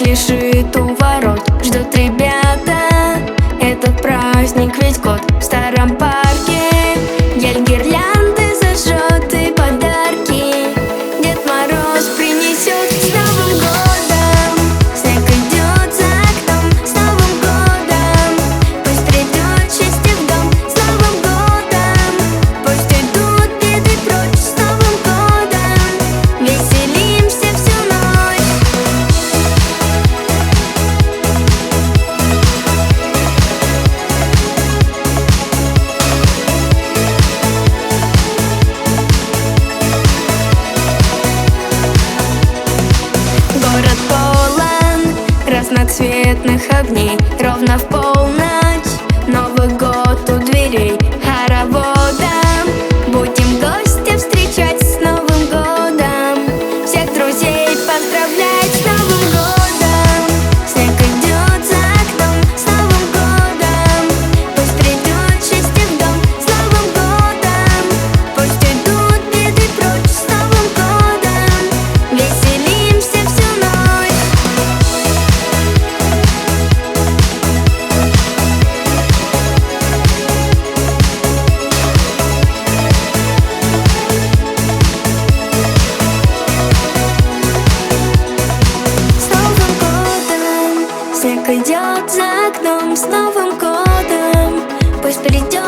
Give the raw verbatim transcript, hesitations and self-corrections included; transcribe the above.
лежит у ворот. Ждут ребята этот праздник весь год. В старом парке ель гирлянды зажжет и подарки Дед Мороз принесет. С Новым годом! Снег идет за окном. С Новым годом! Пусть придет счастье в дом. С Новым годом! Пусть идут беды прочь. С Новым годом! Веселимся всю ночь. Город полон разноцветных огней. Ровно в полночь Новый год у дверей. Хороводом будем гостя встречать. С Новым годом! Всех друзей поздравлять. С Новым годом! Снег идет за окном. С Новым годом! Пусть придет счастье в дом. С Новым годом! Пусть идут беды прочь. С Новым годом! Веселимся всю ночь. С Новым годом! Снег идет за окном. С Новым годом! Пусть придет